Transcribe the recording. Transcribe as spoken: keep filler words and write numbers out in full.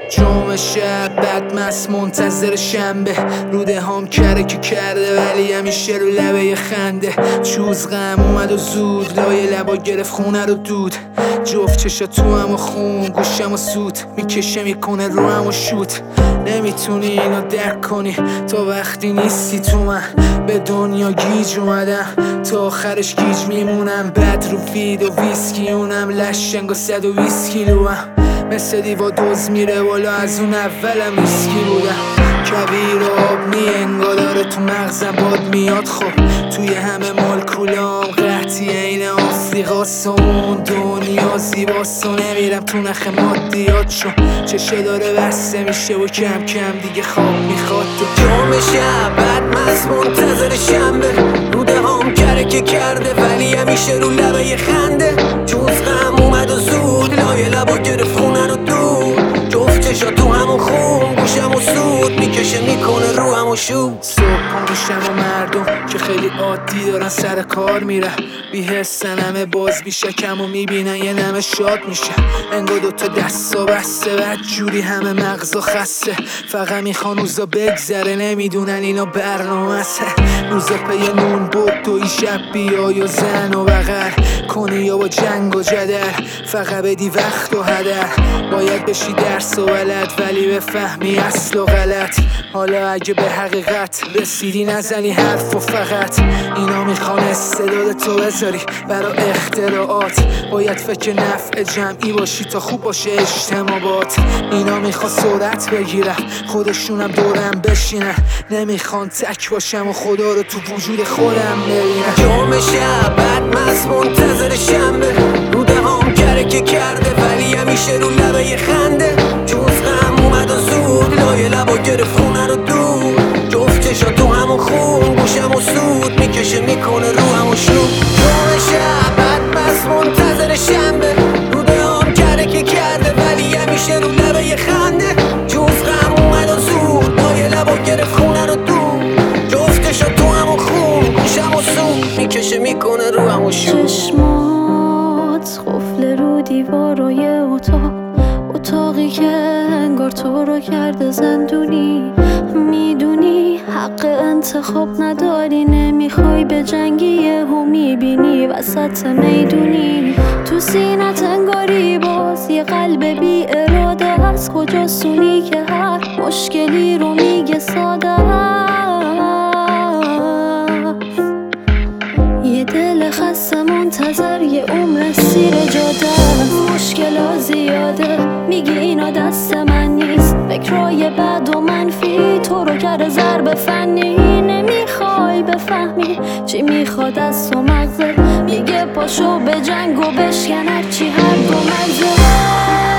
جمعه شب بدمست منتظر شنبه، روده هم کره که کرده ولی همیشه رو لبه خنده. چوز غم اومد و زود لای لبا گرفت خونه رو دود. جفت چشا تو هم و خون گوشم و سود میکشه میکنه رو هم و شوت. نمیتونی اینو درک کنی تا وقتی نیستی تو من. به دنیا گیج اومدم تا آخرش گیج میمونم. بد رو فید و ویسکی اونم لشنگ و صد و بیست کیلوام. مثل دیوا دوز میره بالا از اون اولم ویسکی بودم. کویر و آب می انگار داره تو مغزم باد میاد. خب توی همه مالکولام قحطی این آفریقاست و اون دنیا زیباست و نمیرم تو نخ مادیات شو. چشه داره بسته میشه و کم کم دیگه خواب میخواد. تو جمعه شب بدمست منتظر شنبه، روده هم کره که کرده ولی همیشه رو لبه خنده. جوز غم اومد و زود لای لبا گرفت خونه رو دور. جفت چشا تو همون خون گوشم و سود میکشه میکنه رو همون شو. صبح پا میشم و مردم که خیلی عادی دارن سر کار میرن، بی حسن همه باز بی شکم و میبینن یه نمه شاد میشه. انگار دوتا دستا بسته بد جوری همه مغزا خسته. فقط میخوان روزا بگذره نمیدونن اینا برنامه است. روزا پی نون بود توی شب بیای و زن و بغل کنی یا با جنگ و جدل. فقط بدی وقت و هدر باید بشی درس و ولد ولی بفهمی اصل و غلط. حالا اگه به حقیقت رسیدی نزنی حرف و فقط اینا میخوان استعداد تو بذاری برا اختراعات. باید فکر نفع جمعی باشی تا خوب باشه اجتماعات. اینا میخوان سرعت بگیرن خودشونم دورم بشینن. نمیخوان تک باشم و خدا رو تو وجود خودم ببینم. جمعه شب بدمست منتظر شنبه، روده هم کره که کرده ولی همیشه رو لبه خنده. جوز غم اومد و زود لای لبا گرفت خونه رو دور. جفت چشا تو همون خون گوشم و سود میکشه میکنه رو همون شو. جمعه شب بدمست منتظر شنبه، روده هم کره که کرده ولی همیشه رو لبه خنده. جوز غم اومد و زود لای لبا گرفت خونه رو دور. جفت چشا تو همون خون گوشم و سود میکشه میکنه رو همون شو. چشمات قفل رو دیوارای اتاق، اتاقی که انگار تو رو کرده زندونی. میدونی حق انتخاب نداری، نمیخوای به جنگی یهو میبینی وسط میدونی. تو سینت انگاری باز یه قلب بی اراده هست. کجاست اونی که هر مشکلی رو میگه ساده هست؟ یه دل خسته منتظر یه عمر سیر جاده است. مشکلات زیاده میگی اینا دست من نیست. فکرای بد و منفی تو رو کرده ضرب فنی. نمیخوای بفهمی چی میخواد از تو مغزت. میگه پاشو به جنگ و بشکن هرچی هر دو مغزت.